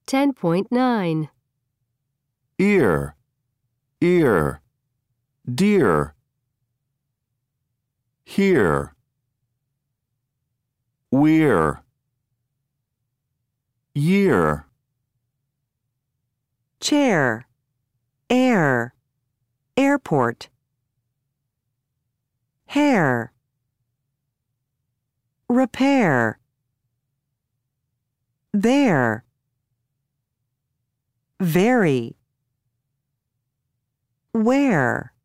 10.9. Ear, ear, dear. Here, we're, year. Chair, air, airport. Hair, repair. There, very. Where.